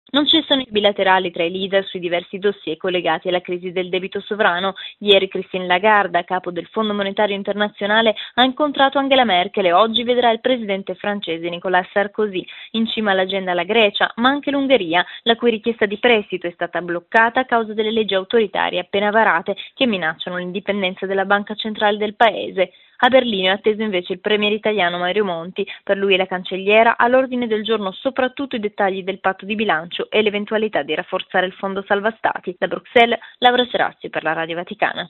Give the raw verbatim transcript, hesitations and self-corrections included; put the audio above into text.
Non cessano i bilaterali tra i leader sui diversi dossier collegati alla crisi del debito sovrano. Ieri Christine Lagarde, capo del Fondo Monetario Internazionale, ha incontrato Angela Merkel e oggi vedrà il presidente francese Nicolas Sarkozy. In cima all'agenda la Grecia, ma anche l'Ungheria, la cui richiesta di prestito è stata bloccata a causa delle leggi autoritarie appena varate che minacciano l'indipendenza della banca centrale del paese. A Berlino è atteso invece il premier italiano Mario Monti. Per lui e la cancelliera all'ordine del giorno soprattutto i dettagli del patto di bilancio e l'eventualità di rafforzare il fondo salva stati. Da Bruxelles, Laura Serazzi per la Radio Vaticana.